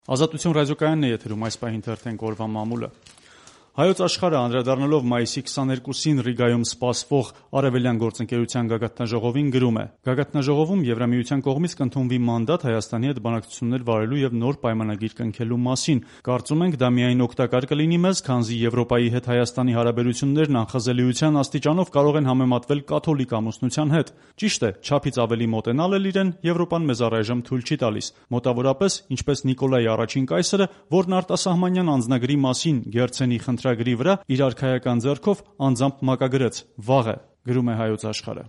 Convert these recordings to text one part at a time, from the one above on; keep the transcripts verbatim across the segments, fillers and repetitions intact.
Ազատություն ռադիոկայանն է եթերում, այս պահին թերթենք օրվա մամուլը։ Հայոց աշխարհը անդրադառնալով մայիսի քսաներկուսին Ռիգայում սպասվող Արևելյան գործընկերության գագաթնաժողովին գրում է. «Գագաթնաժողովում Եվրամիության կողմից կընդունվի մանդատ Հայաստանի հետ բանակցություններ վարելու եւ նոր պայմանագիր կնքելու մասին։ Կարծում ենք, դա միայն օգտակար կլինի մեզ, քանզի Եվրոպայի հետ Հայաստանի հարաբերություններն անխզելիության աստիճանով կարող են համեմատվել կաթոլիկ ամուսնության հետ։ Ճիշտ է, չափից ավելի մոտենալ էլ իրեն Եվրոպան մեզ առայժմ թույլ չի տալիս։ Մոտավորապես, ինչպես Նիկոլայ առաջին կայսրը, որն արտասահմանյան անձնագրի մասին Գերցենի խնդրագրի վրա իր արքայական ձեռքով անձամբ մակագրեց. վաղ է», գրում է Հայոց աշխարհը։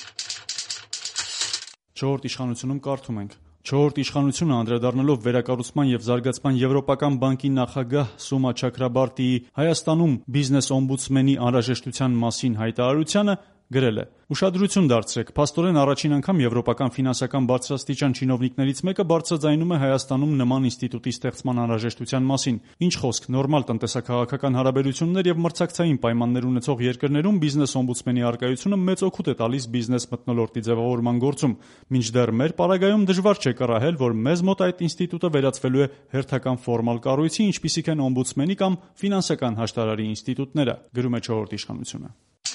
Չորրորդ իշխանությունում կարդում ենք. Չորրորդ իշխանությունը անդրադառնալով վերակառուցման եւ զարգացման եվրոպական բանկի նախագահ Սումա Չակրաբարտիի Հայաստանում բիզնես օմբուդսմենի անհրաժեշտության մասին հայտարարությանը գրել է. «Ուշադրություն դարձրեք, փաստորեն առաջին անգամ եվրոպական ֆինանսական բարձրաստիճան չինովնիկներից մեկը բարձրաձայնում է Հայաստանում նման ինստիտուտի ստեղծման անհրաժեշտության մասին։ Ինչ խոսք, նորմալ տնտեսա-քաղաքական հարաբերություններ եւ մրցակցային պայմաններ ունեցող երկրներում բիզնես օմբուդսմենի առկայությունը մեծ օգուտ է տալիս բիզնես մթնոլորտի ձևավորման գործում։ Մինչդեռ մեր պարագայում դժվար չէ կռահել, որ մեզ մոտ այդ ինստիտուտը վերածվելու է հերթական ֆորմալ կառույցի, ինչպիսիք են օմբուդսմենի կամ ֆինանսական հաշտարարի ինստիտուտները», գրում է չորրորդ իշխանությունը։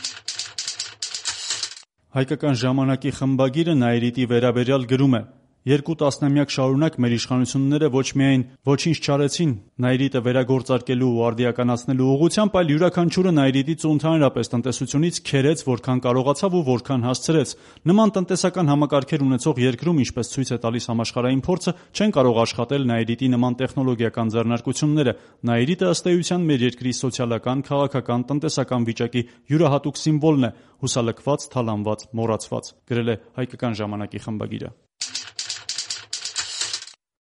Հայկական ժամանակի խմբագիրը Նայիրիտի վերաբերյալ գրում է. «Երկու տասնամյակ շարունակ մեր իշխանությունները ոչ միայն ոչինչ չարեցին Նայիրիտը վերագործարկելու ու արդիականացնելու ուղղությամբ, այլ յուրաքանչյուրը Նայիրիտից ու ընդհանրապես տնտեսությունից քերեց որքան կարողացավ ու որքան հասցրեց։ Նման տնտեսական համակարգեր ունեցող երկրում, ինչպես ցույց է տալիս համաշխարհային փորձը, չեն կարող աշխատել Նայիրիտի նման տեխնոլոգիական ձեռնարկությունները։ Նայիրիտը ըստ էության մեր երկրի սոցիալական, քաղաքական, տնտեսական վիճակի յուրահատուկ սիմվոլն է, հուսալքված, թալանված, մոռացված», գրել է Հայկական ժամանակի խմբագիրը։